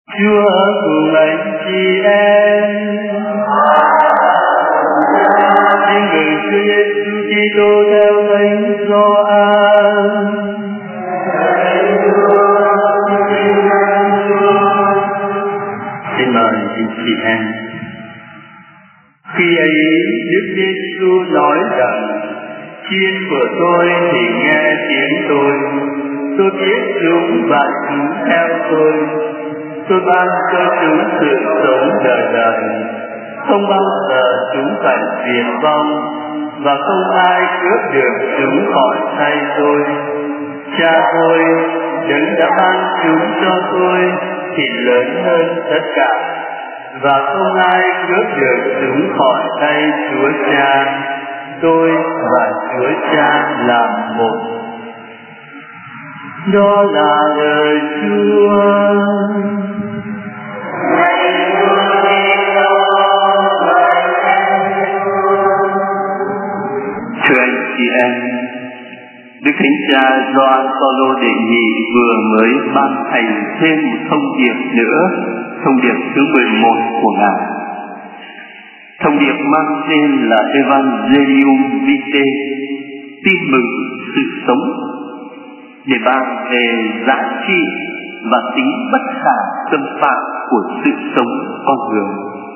Chúa cùng anh chị em. Tin mừng Chúa Giêsu Kitô theo Thánh Gioan. Xin mời chị em. Khi ấy Đức Giêsu nói rằng: chiên của tôi thì nghe tiếng tôi biết chúng và chúng theo tôi ban cho chúng sự sống đời đời, không bao giờ chúng phải diệt vong, và không ai cướp được chúng khỏi tay tôi. Cha tôi, Đấng đã ban chúng cho tôi, thì lớn hơn tất cả, và không ai cướp được chúng khỏi tay Chúa Cha. Tôi và Chúa Cha là một. Đó là lời Chúa. Thưa anh chị em, Đức Thánh Cha Gioan Phaolô Đệ Nhị vừa mới ban hành thêm một thông điệp nữa, thông điệp thứ 11 của Ngài. Thông điệp mang tên là Evangelium Vitae, tin mừng sự sống, để bàn về giá trị và tính bất khả xâm phạm của sự sống con người.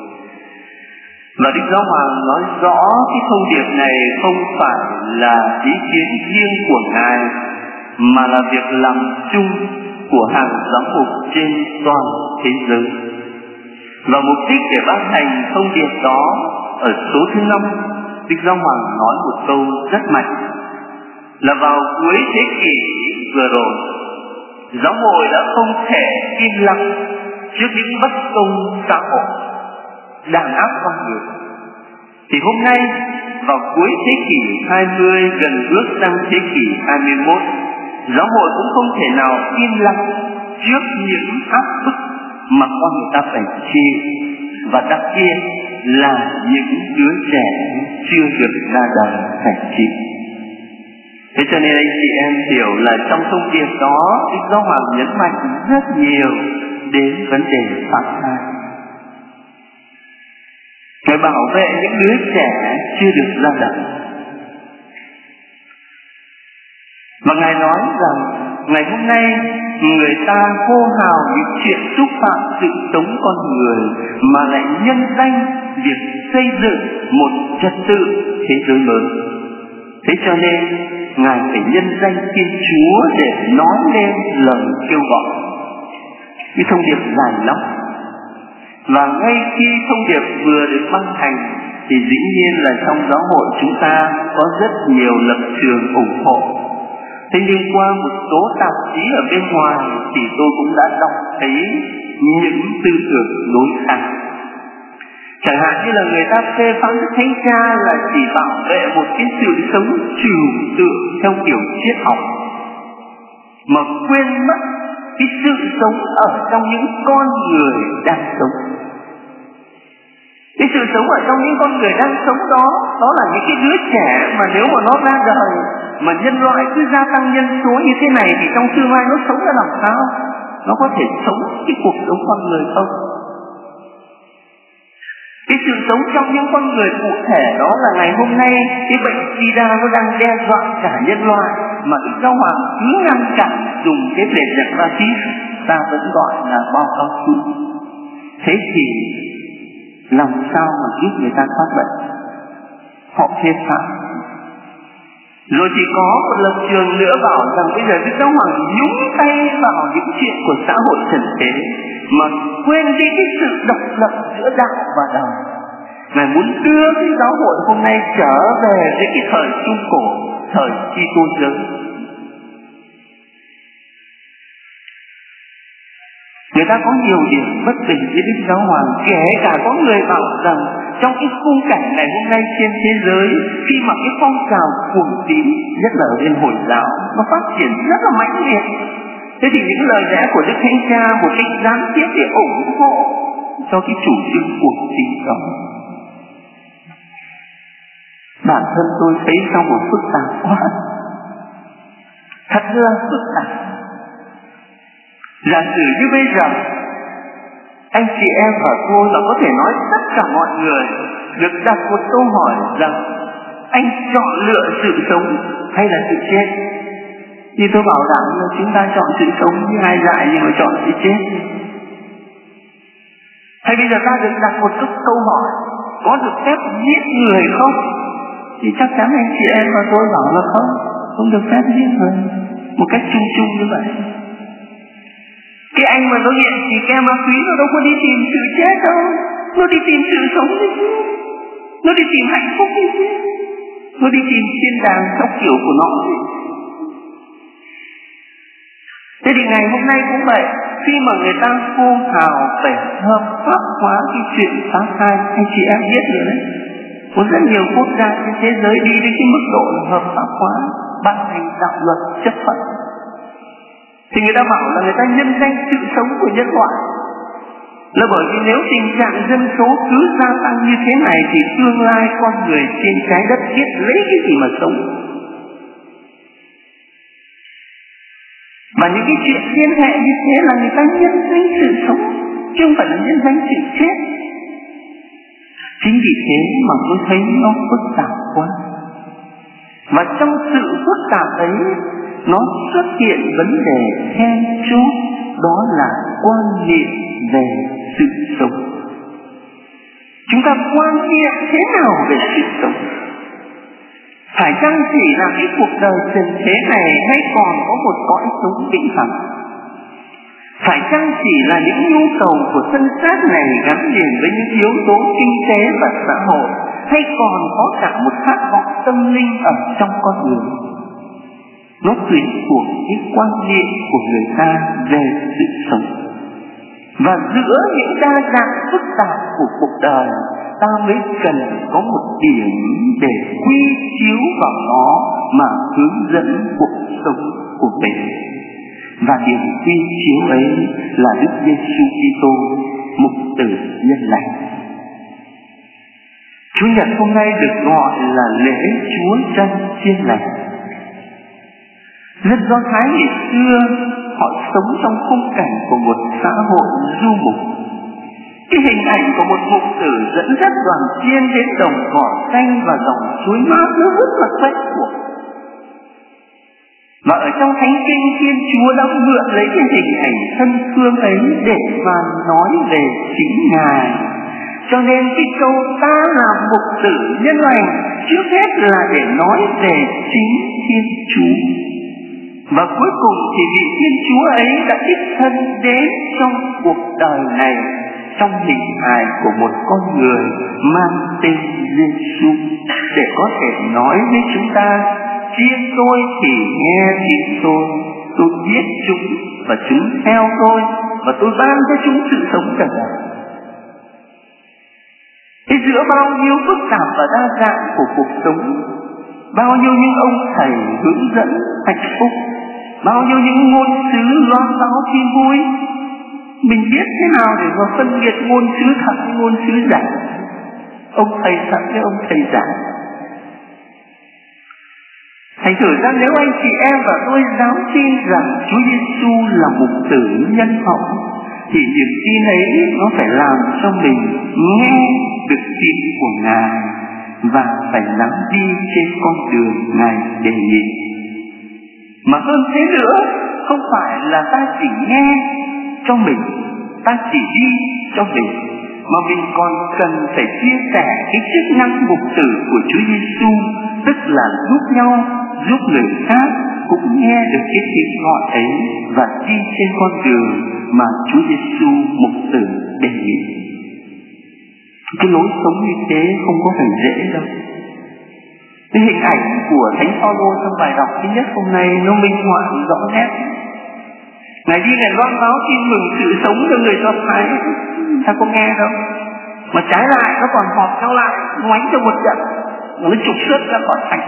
Và Đức Giáo Hoàng nói rõ cái thông điệp này không phải là ý kiến riêng của Ngài, mà là việc làm chung của hàng giám mục trên toàn thế giới. Và mục đích để ban hành thông điệp đó, ở số thứ 5, Đức Giáo Hoàng nói một câu rất mạnh, là vào cuối thế kỷ vừa rồi, giáo hội đã không thể im lặng trước những bất công xã hội đàn áp con người. Thì hôm nay, vào cuối thế kỷ 20, gần bước sang thế kỷ 21, giáo hội cũng không thể nào im lặng trước những áp bức mà con người ta phải chịu, và đặc biệt là những đứa trẻ chưa được ra đời phải chịu. Thế cho nên anh chị em hiểu là trong thông điệp đó, Đức Giáo Hoàng nhấn mạnh rất nhiều đến vấn đề phá thai. Ngài bảo vệ những đứa trẻ chưa được ra đời. Và Ngài nói rằng ngày hôm nay người ta hô hào những chuyện xúc phạm sự sống con người, mà lại nhân danh việc xây dựng một trật tự thế giới mới. Thế cho nên Ngài phải nhân danh Thiên Chúa để nói lên lời kêu gọi. Cái thông điệp dài lắm. Và ngay khi thông điệp vừa được ban hành, thì dĩ nhiên là trong giáo hội chúng ta có rất nhiều lập trường ủng hộ. Thế nhưng qua một số tạp chí ở bên ngoài thì tôi cũng đã đọc thấy những tư tưởng đối kháng. Chẳng hạn như là người ta phê phán Đức Thánh Cha là chỉ bảo vệ một cái sự sống trừu tượng theo kiểu triết học, mà quên mất cái sự sống ở trong những con người đang sống. Cái sự sống ở trong những con người đang sống đó, đó là những cái đứa trẻ mà nếu mà nó ra đời, mà nhân loại cứ gia tăng nhân số như thế này, thì trong tương lai nó sống ra làm sao? Nó có thể sống cái cuộc sống con người không? Cái sự sống trong những con người cụ thể đó là ngày hôm nay cái bệnh SIDA nó đang đe dọa cả nhân loại, mà Đức Giáo Hoàng cứ ngăn chặn dùng cái preservative, ta vẫn gọi là bao cao su. Thế thì làm sao mà giúp người ta thoát bệnh? Họ phê phán. Rồi thì có một lập trường nữa bảo rằng bây giờ Đức Giáo Hoàng nhúng tay vào những chuyện của xã hội trần thế, mà quên đi cái sự độc lập giữa đạo và đời. Ngài muốn đưa cái giáo hội hôm nay trở về với cái thời Trung Cổ, thời Kitô giáo. Người ta có nhiều điểm bất bình với Đức Giáo Hoàng, kể cả có người bảo rằng trong cái khung cảnh này hôm nay trên thế giới, khi mà cái phong trào cuồng tín, nhất là ở bên Hồi giáo, nó phát triển rất là mãnh liệt, thế thì những lời lẽ của Đức Thánh Cha một cách gián tiếp để ủng hộ cho cái chủ trương cuồng tín đó. Bản thân tôi thấy trong một phức tạp quá, thật là phức tạp. Giả sử như bây giờ anh chị em và tôi và có thể nói tất cả mọi người được đặt một câu hỏi rằng anh chọn lựa sự sống hay là sự chết? Như tôi bảo rằng là chúng ta chọn sự sống như hai dại nhưng mà chọn sự chết. Hay bây giờ ta được đặt một câu hỏi có được phép giết người không? Thì chắc chắn anh chị em và tôi bảo là không được phép giết người một cách chung chung như vậy. Cái anh mà nó nghiện thì ke ma túy nó đâu có đi tìm sự chết đâu, nó đi tìm sự sống đấy chứ, nó đi tìm hạnh phúc đấy chứ, nó đi tìm thiên đàng theo kiểu của nó đấy. Thế thì ngày hôm nay cũng vậy, khi mà người ta hô hào phải hợp pháp hóa cái chuyện phá thai, anh chị em biết rồi đấy, có rất nhiều quốc gia trên thế giới đi đến cái mức độ là hợp pháp hóa, ban hành đạo luật chấp thuận. Thì người ta bảo là người ta nhân danh sự sống của nhân loại, là bởi vì nếu tình trạng dân số cứ gia tăng như thế này thì tương lai con người trên trái đất biết lấy cái gì mà sống. Và những cái chuyện liên hệ như thế là người ta nhân danh sự sống, chứ không phải là nhân danh sự chết. Chính vì thế mà tôi thấy nó phức tạp quá. Và trong sự phức tạp ấy, nó xuất hiện vấn đề then chốt, đó là quan niệm về sự sống. Chúng ta quan niệm thế nào về sự sống? Phải chăng chỉ là cái cuộc đời trần thế này hay còn có một cõi sống vĩnh hằng? Phải chăng chỉ là những nhu cầu của thân xác này gắn liền với những yếu tố kinh tế và xã hội, hay còn có cả một khát vọng tâm linh ở trong con người? Nó tùy thuộc cái quan niệm của người ta về sự sống. Và giữa những đa dạng phức tạp của cuộc đời, ta mới cần có một điểm để quy chiếu vào nó mà hướng dẫn cuộc sống của mình. Và điểm quy chiếu ấy là Đức Giêsu Kitô, mục tử nhân lành. Chủ nhật hôm nay được gọi là lễ Chúa Chân Chiên Lành. Dân Do Thái ngày xưa họ sống trong khung cảnh của một xã hội du mục. Cái hình ảnh của một mục tử dẫn dắt đoàn chiên đến đồng cỏ xanh và dòng suối mát nó rất là quen thuộc. Và ở trong Thánh Kinh, Thiên Chúa đã mượn lấy cái hình ảnh thân thương ấy để mà nói về chính Ngài. Cho nên cái câu ta là mục tử nhân lành trước hết là để nói về chính Thiên Chúa. Và cuối cùng thì vị Thiên Chúa ấy đã đích thân đến trong cuộc đời này trong hình hài của một con người mang tên Giêsu, để có thể nói với chúng ta: chiên tôi thì nghe tiếng tôi biết chúng và chúng theo tôi, và tôi ban cho chúng sự sống trần đời. Thế giữa bao nhiêu phức tạp và đa dạng của cuộc sống, bao nhiêu những ông thầy hướng dẫn hạnh phúc, bao nhiêu những ngôn sứ loan báo tin vui, mình biết thế nào để mà phân biệt ngôn sứ thật hay ngôn sứ giả, ông thầy thật với ông thầy giả? Thành thử ra nếu anh chị em và tôi dám tin rằng Chúa Giêsu là mục tử nhân hậu, thì niềm tin ấy nó phải làm cho mình nghe được tin của Ngài và phải dám đi trên con đường Ngài đề nghị. Mà hơn thế nữa, không phải là ta chỉ nghe cho mình, ta chỉ đi cho mình, mà mình còn cần phải chia sẻ cái chức năng mục tử của Chúa Giêsu, tức là giúp nhau, giúp người khác cũng nghe được cái tiếng gọi ấy và đi trên con đường mà Chúa Giêsu mục tử đề nghị. Cái lối sống như thế không có phải dễ đâu. Cái hình ảnh của Thánh Phaolô trong bài đọc thứ nhất hôm nay nó minh họa rõ nét. Ngài đi Ngài loan báo tin mừng sự sống cho người Do Thái, ta có nghe đâu. Mà trái lại nó còn họp nhau lại ngoánh cho một trận, nó trục xuất ra khỏi thành.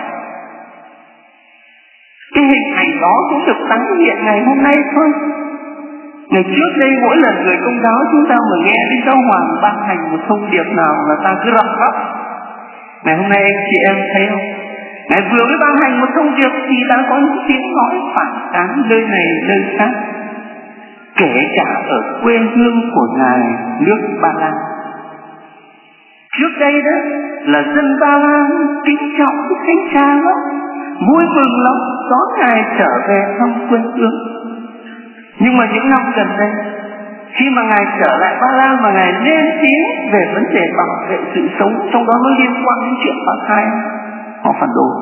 Cái hình ảnh đó cũng được tái hiện ngày hôm nay thôi. Ngày trước đây mỗi lần người Công giáo chúng ta mà nghe đến giáo hoàng ban hành một thông điệp nào là ta cứ rập khóc. Ngày hôm nay anh chị em thấy không? Ngài vừa mới ban hành một thông điệp thì đã có những tiếng nói phản kháng nơi này nơi khác. kể cả ở quê hương của Ngài nước Ba Lan. Trước đây đó là dân Ba Lan kính trọng Đức Thánh Cha lắm, vui mừng lắm đón Ngài trở về thăm quê hương. Nhưng mà những năm gần đây, khi mà Ngài trở lại Ba Lan mà Ngài lên tiếng về vấn đề bảo vệ sự sống, trong đó nó liên quan đến chuyện phá thai, họ phản đối.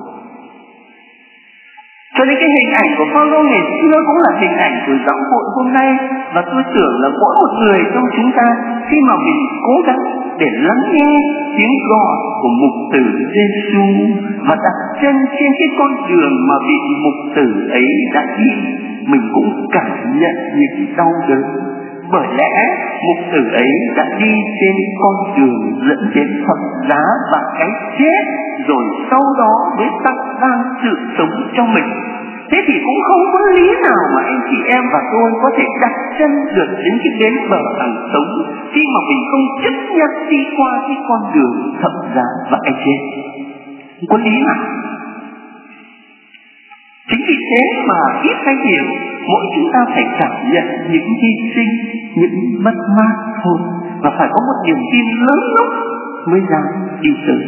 Cho nên cái hình ảnh của Phaolô ngày xưa cũng là hình ảnh của giáo hội hôm nay. Và tôi tưởng là mỗi một người trong chúng ta, khi mà mình cố gắng để lắng nghe tiếng gọi của mục tử Giêsu và đặt chân trên cái con đường mà vị mục tử ấy đã đi, mình cũng cảm nhận những đau đớn. Bởi lẽ mục tử ấy đã đi trên con đường dẫn đến thập giá và cái chết, rồi sau đó mới tặng ban sự sống cho mình. Thế thì cũng không có lý nào mà anh chị em và tôi có thể đặt chân được đến cái bến bờ hàng sống khi mà mình không chấp nhận đi qua cái con đường thập giá và cái chết. Không có lý nào. Chính vì thế mà ít hay nhiều, mỗi chúng ta phải cảm nhận những hy sinh, những mất mát thôi, và phải có một niềm tin lớn lắm mới dám đi tới.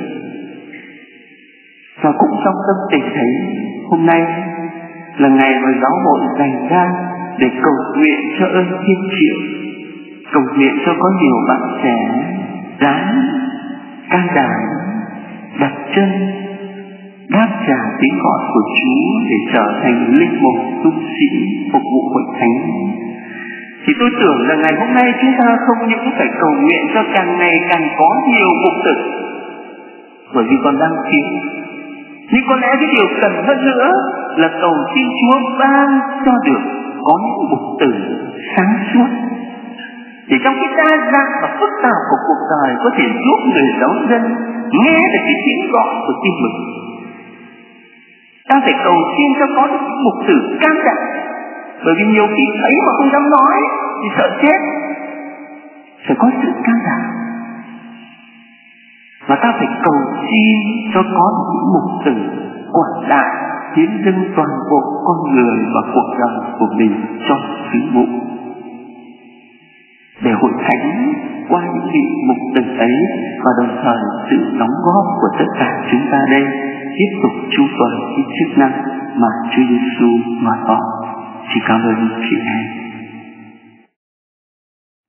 Và cũng trong tâm tình thấy hôm nay là ngày mà giáo hội dành ra để cầu nguyện cho ơn Thiên Triệu, cầu nguyện cho có nhiều bạn trẻ dám can đảm đặt chân đáp trả tiếng gọi của Chúa để trở thành linh mục tu sĩ phục vụ hội thánh. Thì tôi tưởng là ngày hôm nay chúng ta không những phải cầu nguyện cho càng ngày càng có nhiều mục tử, bởi vì còn đang thiếu. Nhưng có lẽ cái điều cần hơn nữa là cầu xin Chúa ban cho được có những mục tử sáng suốt, để trong cái đa dạng và phức tạp của cuộc đời có thể giúp người giáo dân nghe được cái tiếng gọi của tim mình. Ta phải cầu xin cho có được những mục tử can đảm, bởi vì nhiều khi thấy mà không dám nói thì sợ chết. Phải có sự can đảm, và ta phải cầu xin cho có được những mục tử quảng đại, hiến dâng toàn bộ con người và cuộc đời của mình cho sứ vụ, để hội thánh qua những vị mục tử ấy và đồng thời sự đóng góp của tất cả chúng ta đây tiếp tục chu toàn cái chức năng mà Chúa Giêsu mà có. Chỉ cảm ơn chị em.